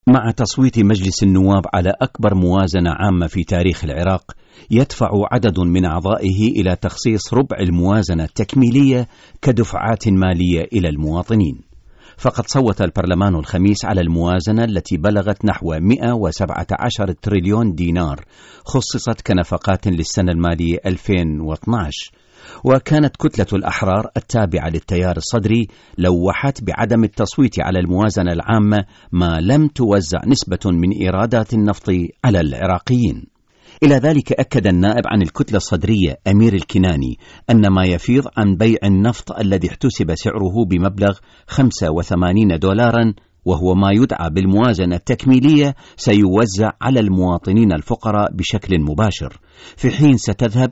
مع تصويت مجلس النواب على أكبر موازنة عامة في تاريخ العراق، يدفع عدد من أعضائه إلى تخصيص ربع الموازنة التكميلية كدفعات مالية إلى المواطنين. فقد صوت البرلمان الخميس على الموازنة التي بلغت نحو 117 تريليون دينار خصصت كنفقات للسنة المالية 2012. وكانت كتلة الأحرار التابعة للتيار الصدري لوحت بعدم التصويت على الموازنة العامة ما لم توزع نسبة من إيرادات النفط على العراقيين. إلى ذلك أكد النائب عن الكتلة الصدرية أمير الكناني أن ما يفيض عن بيع النفط الذي احتسب سعره بمبلغ 85 دولارا وهو ما يدعى بالموازنة التكميلية سيوزع على المواطنين الفقراء بشكل مباشر، في حين ستذهب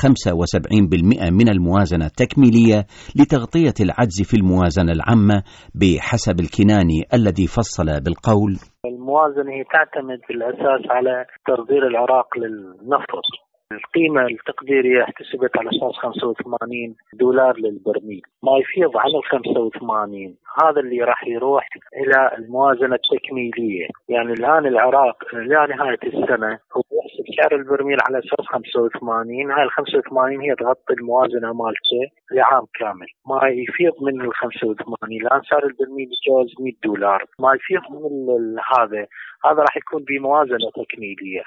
75% من الموازنة التكميلية لتغطية العجز في الموازنة العامة بحسب الكناني الذي فصل بالقول: الموازنة هي تعتمد في الأساس على تصدير العراق للنفط. القيمة التقديرية احتسبت على أساس 85 دولار للبرميل. ما يفيض عن ال 85 هذا اللي راح يروح إلى الموازنة التكميلية. يعني الآن العراق إلى نهاية السنة هو يحسب سعر البرميل على أساس 85. هاي ال 85 هي تغطي الموازنة مالته لعام كامل. ما يفيض من ال 85 الآن سعر البرميل يتجاوز 100 دولار. ما يفيض من هذا راح يكون بموازنة تكميلية.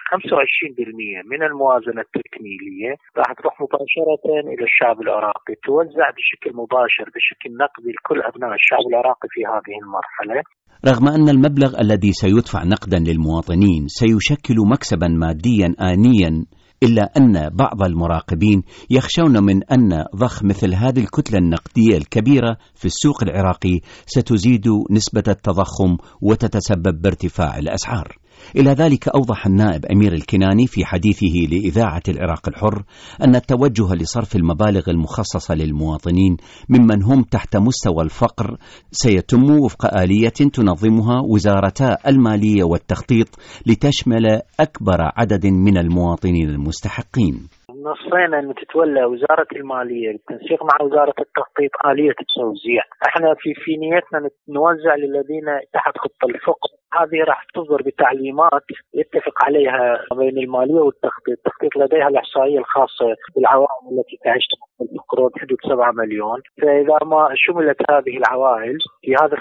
25% من الموازنة التكميلية راح تروح مباشرة إلى الشعب العراقي، توزع بشكل مباشر بشكل نقدي لكل أبناء الشعب العراقي في هذه المرحلة. رغم أن المبلغ الذي سيدفع نقدا للمواطنين سيشكل مكسبا ماديا آنيا، إلا أن بعض المراقبين يخشون من أن ضخ مثل هذه الكتلة النقدية الكبيرة في السوق العراقي ستزيد نسبة التضخم وتتسبب بارتفاع الأسعار. إلى ذلك أوضح النائب أمير الكناني في حديثه لإذاعة العراق الحر أن التوجه لصرف المبالغ المخصصة للمواطنين ممن هم تحت مستوى الفقر سيتم وفق آلية تنظمها وزارتا المالية والتخطيط لتشمل أكبر عدد من المواطنين المستحقين. نصينا أن تتولى وزارة المالية بالتنسيق مع وزارة التخطيط آلية التوزيع. احنا في نيتنا نوزع للذين تحت خط الفقر. هذه راح تصدر بتعليمات يتفق عليها بين المالية والتخطيط. التخطيط لديها الإحصائية الخاصة بالعوائل التي تعيش تحت الفقر بحدود 7 مليون. فإذا ما شملت هذه العوائل في هذا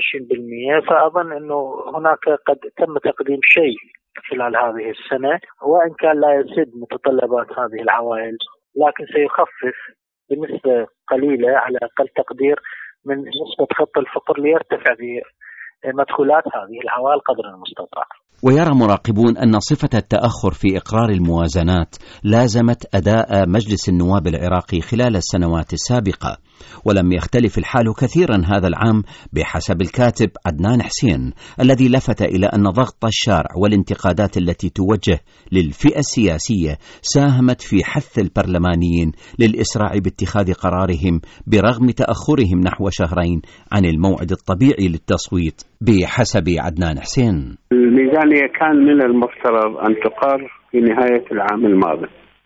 25% فأظن أنه هناك قد تم تقديم شيء خلال هذه السنة، وإن كان لا يسد متطلبات هذه العوائل لكن سيخفف بنسبة قليلة على أقل تقدير من نسبة خط الفقر ليرتفع بمدخولات هذه العوائل قدر المستطاع. ويرى مراقبون أن صفة التأخر في إقرار الموازنات لازمت أداء مجلس النواب العراقي خلال السنوات السابقة، ولم يختلف الحال كثيرا هذا العام بحسب الكاتب عدنان حسين الذي لفت إلى أن ضغط الشارع والانتقادات التي توجه للفئة السياسية ساهمت في حث البرلمانيين للإسراع باتخاذ قرارهم برغم تأخرهم نحو 2 شهر عن الموعد الطبيعي للتصويت. بحسب عدنان حسين، الميزانية كان من المفترض أن تقر في نهاية العام الماضي.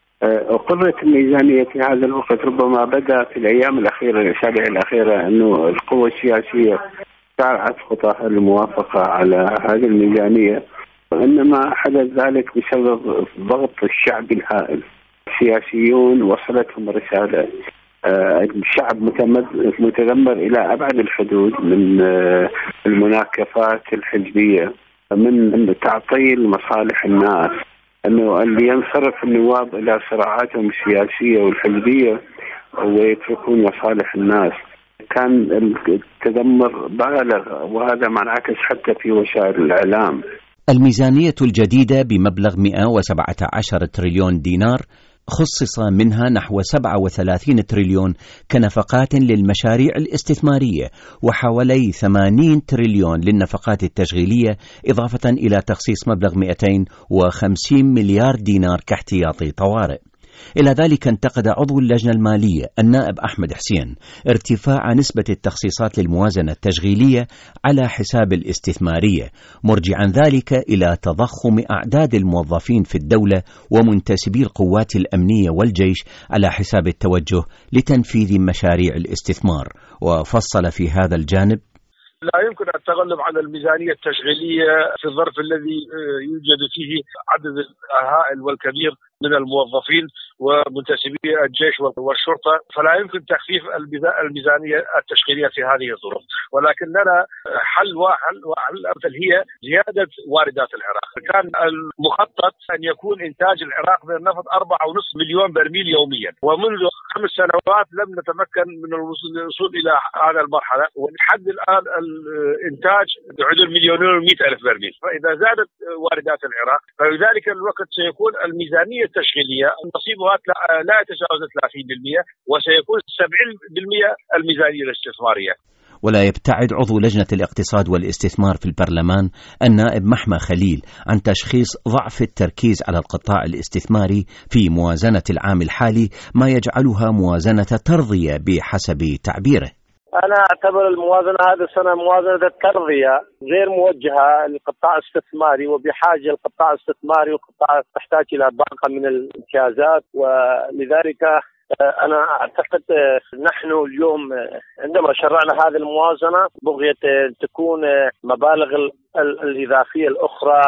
أقرت الميزانية في هذا الوقت. ربما بدأ في الأيام الأخيرة الأسابيع الأخيرة أنه القوى السياسية سارعت خطاها الموافقة على هذه الميزانية، وإنما حدث ذلك بسبب ضغط الشعب الهائل. السياسيون وصلتهم رسالة، الشعب متذمر إلى أبعد الحدود من المناكفات الحزبية، من تعطيل مصالح الناس، أنه اللي ينصرف النواب إلى صراعاتهم السياسية والحزبية ويتركون مصالح الناس. كان التذمر بالغ، وهذا ما انعكس حتى في وسائل الإعلام. الميزانية الجديدة بمبلغ 117 تريليون دينار خصص منها نحو 37 تريليون كنفقات للمشاريع الاستثمارية، وحوالي 80 تريليون للنفقات التشغيلية، إضافة إلى تخصيص مبلغ 250 مليار دينار كاحتياطي طوارئ. إلى ذلك انتقد عضو اللجنة المالية النائب أحمد حسين ارتفاع نسبة التخصيصات للموازنة التشغيلية على حساب الاستثمارية، مرجعا ذلك إلى تضخم أعداد الموظفين في الدولة ومنتسبي القوات الأمنية والجيش على حساب التوجه لتنفيذ مشاريع الاستثمار. وفصل في هذا الجانب: لا يمكن التغلب على الميزانية التشغيلية في الظرف الذي يوجد فيه عدد الهائل والكبير من الموظفين ومنتسبي الجيش والشرطة، فلا يمكن تخفيف الميزانية التشغيلية في هذه الظروف. ولكن لنا حل الأمثل هي زيادة واردات العراق. كان المخطط أن يكون إنتاج العراق من النفط 4.5 مليون برميل يوميا، ومنذ 5 سنوات لم نتمكن من الوصول إلى هذا المرحلة، ولحد الآن الإنتاج يعادل 1,100,000 برميل. فإذا زادت واردات العراق ففي ذلك الوقت سيكون الميزانية التشغيلية نصيبها لا يتجاوز 30%، وسيكون 70% الميزانية الاستثمارية. ولا يبتعد عضو لجنة الاقتصاد والاستثمار في البرلمان النائب محمى خليل عن تشخيص ضعف التركيز على القطاع الاستثماري في موازنة العام الحالي، ما يجعلها موازنة ترضية بحسب تعبيره. أنا أعتبر الموازنة هذه السنة موازنة ترضية غير موجهة للقطاع الاستثماري، وبحاجة القطاع الاستثماري والقطاع تحتاج إلى باقة من الامتيازات. ولذلك أنا أعتقد نحن اليوم عندما شرعنا هذه الموازنة بغية تكون مبالغ الإضافية الأخرى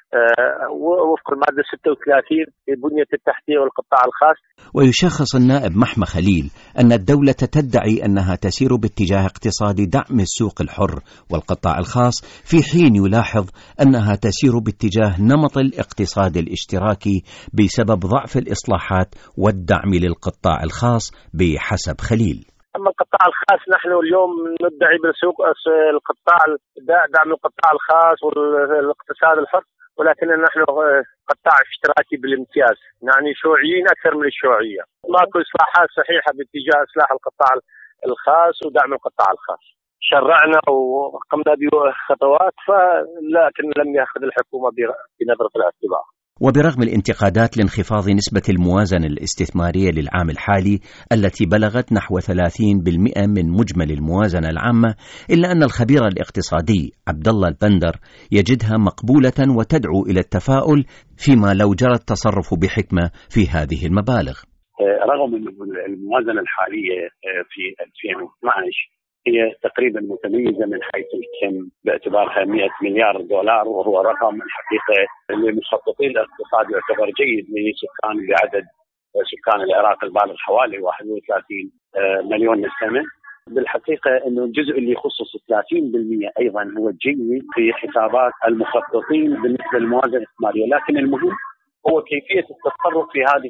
وفق المادة 36 في بنية التحتية والقطاع الخاص. ويشخص النائب محمى خليل أن الدولة تدعي أنها تسير باتجاه اقتصادي دعم السوق الحر والقطاع الخاص، في حين يلاحظ أنها تسير باتجاه نمط الاقتصاد الاشتراكي بسبب ضعف الإصلاحات والدعم للقطاع الخاص بحسب خليل. أما القطاع الخاص نحن اليوم ندعي بالسوق القطاع دعم القطاع الخاص والاقتصاد الحر، ولكن نحن قطاع اشتراكي بالامتياز، يعني شيوعيين أكثر من الشيوعية. ماكو إصلاحات صحيحة باتجاه إصلاح القطاع الخاص ودعم القطاع الخاص. شرعنا وقمنا بخطوات لكن لم يأخذ الحكومة بنظرة الاعتبار. وبرغم الانتقادات لانخفاض نسبة الموازنة الاستثمارية للعام الحالي التي بلغت نحو 30% من مجمل الموازنة العامة، إلا أن الخبير الاقتصادي عبدالله البندر يجدها مقبولة وتدعو إلى التفاؤل فيما لو جرى التصرف بحكمة في هذه المبالغ. رغم أن الموازنة الحالية في 2012 هي تقريبا متميزة من حيث الكم باعتبارها 100 مليار دولار، وهو رقم الحقيقة لمخططي الاقتصاد يعتبر جيد لسكان بعدد سكان العراق البالغ حوالي 31 مليون نسمة. بالحقيقة أنه الجزء اللي يخصص 30% أيضا هو جيد في حسابات المخططين بالنسبة للموازنة الاستثمارية، لكن المهم هو كيفية التصرف في هذه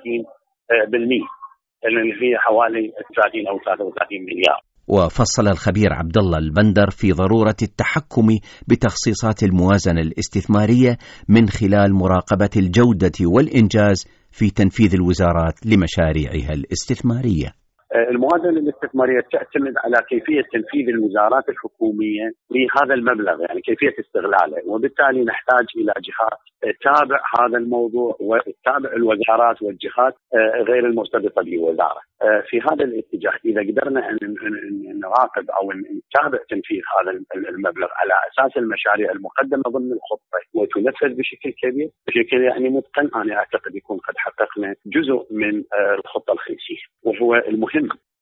30% اللي هي حوالي 30 أو 33 مليار. وفصل الخبير عبدالله البندر في ضرورة التحكم بتخصيصات الموازنة الاستثمارية من خلال مراقبة الجودة والإنجاز في تنفيذ الوزارات لمشاريعها الاستثمارية. الموازنة الاستثمارية تعتمد على كيفية تنفيذ الوزارات الحكومية لهذا المبلغ، يعني كيفية استغلاله، وبالتالي نحتاج إلى جهات تتابع هذا الموضوع وتتابع الوزارات والجهات غير المرتبطة بالوزارة. في هذا الاتجاه إذا قدرنا أن نراقب أو نتابع تنفيذ هذا المبلغ على أساس المشاريع المقدمة ضمن الخطة وتنفذ بشكل كبير بشكل يعني متقن، أنا أعتقد يكون قد حققنا جزء من الخطة الخمسية، وهو المهم